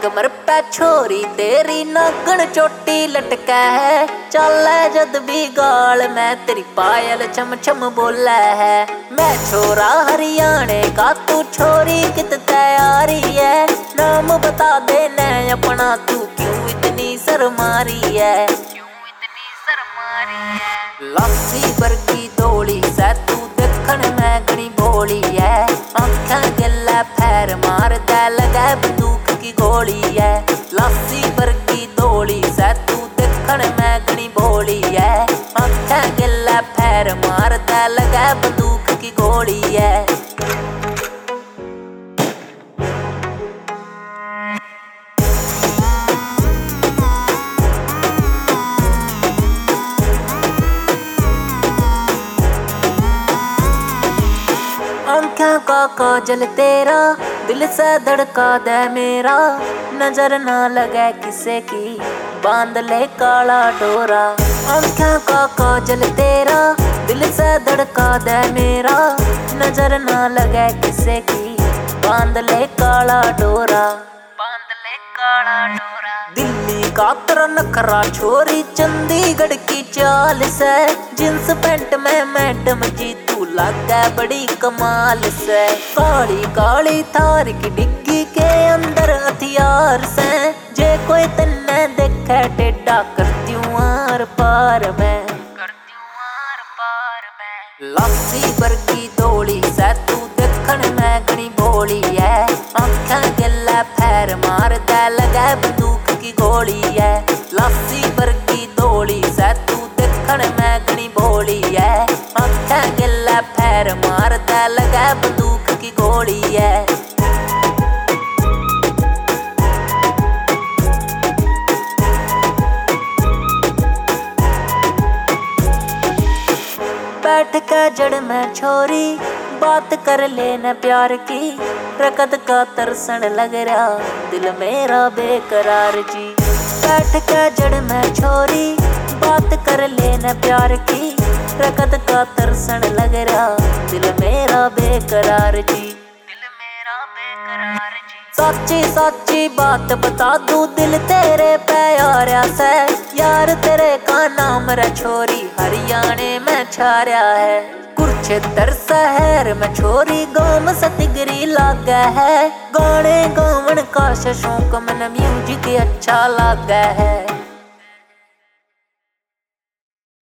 कमर पे छोरी तेरी नागण चोटी लटका है, चल जद भी गाल मैं तेरी पायल छम छम बोला है। मैं छोरा हरियाणे का तू छोरी कित तैयारी है, नाम बता दे न अपना तू क्यों इतनी शर्मारी है। लासी बरकी दौड़ी से तू देखण में घनी भोली है, आँखां गल्ला फैर मार दे लगे बंदूक की गोली है। लासी बरकी दौड़ी से तू देखण में घनी भोली है, आँखां गल्ला फैर मार दे लगे बंदूक की गोली है। आँखों का काजल तेरा दिल से धड़का दे मेरा, नजर ना लगे किसे की बांध ले काला डोरा। आँखों का काजल तेरा दिल से धड़का दे मेरा, नजर ना लगे किसे की बांध ले काला डोरा। दिल्ली का तेरा नखरा छोरी चंडीगढ़ की चाल से, जींस पैंट में मैडम जी तू लगा बड़ी कमाल से। काली काली थार की डिग्गी के अंदर हथियार से, जे कोई तन्ने देखे टेढ़ा करती हूँ आर पार मैं। लासी बरकी दौड़ी से तू देखण में घनी भोली है, आँखां गल्ला फैर मार दे लगे बंदूक की गोली है। लासी बरकी दौड़ी से तू देखण में घनी भोली है, आँखां गल्ला फैर मार दे लगे बंदूक की गोली है। बैठ के जड़ में छोरी बात कर लेना प्यार की, रकत का तरसन लग रहा दिल मेरा बेकरार जी। बैठ के जड़ में छोरी बात कर लेना प्यार की, रकत का तरसन लग रहा दिल मेरा बेकरार जी। सच्ची सच्ची बात बता दूं दिल तेरे पे यारा से, यार तेरे का नाम रे छोरी हरियाणे में छाया है। कुरुक्षेत्र शहर में छोरी गाँव से तिगरी लागा है, गाने गावन का शौक मन म्यूजिक अच्छा लागा है।